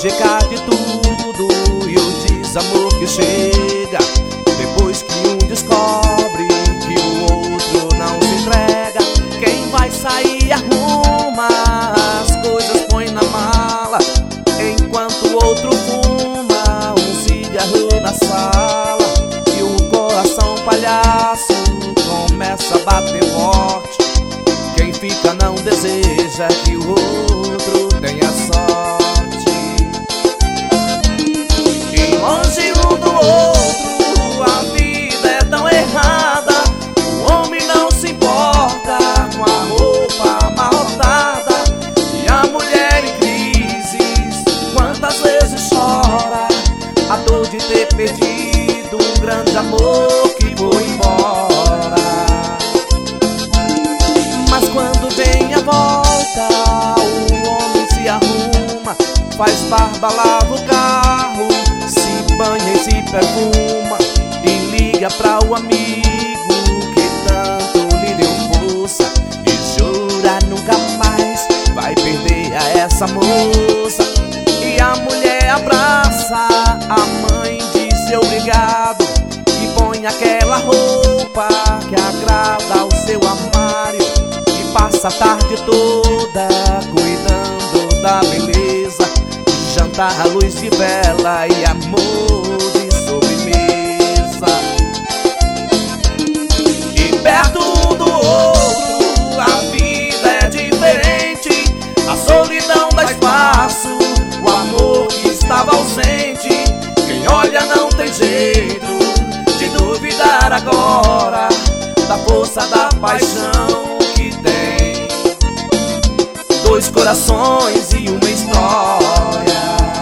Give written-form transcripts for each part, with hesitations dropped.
prejudicar de tudo. E o desamor que chega depois que um descobre que o outro não se entrega. Quem vai sair arruma as coisas, põe na mala, enquanto o outro fuma um cigarro na sala. E o coração palhaço começa a bater forte. Quem fica não deseja que o outro tenha sorte. E longe um do outro a vida é tão errada. O homem não se importa com a roupa amarrotada, e a mulher em crises quantas vezes chora a dor de ter perdido um grande amor que foi embora. Mas quando vem a volta, o homem se arruma, faz barba, lava o carro, se banha e se perfuma, e liga pra o amigo que tanto lhe deu força, e jura nunca mais vai perder a essa moça. E a mulher abraça a mãe, diz obrigado, e põe aquela roupa que agrada ao seu armário, e passa a tarde toda cuidando da beleza, jantar à luz de vela e amor de sobremesa. E perto um do outro a vida é diferente, a solidão dá espaço, o amor que estava ausente. Quem olha não tem jeito de duvidar agora da força da paixão que tem. Dois corações e uma história,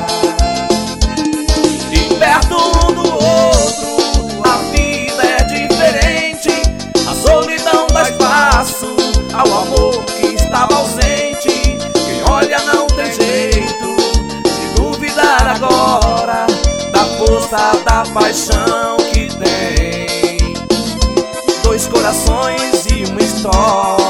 e perto um do outro a vida é diferente, a solidão dá espaço ao amor que estava ausente. Quem olha não tem jeito de duvidar agora da força da paixão que tem. Dois corações e uma história.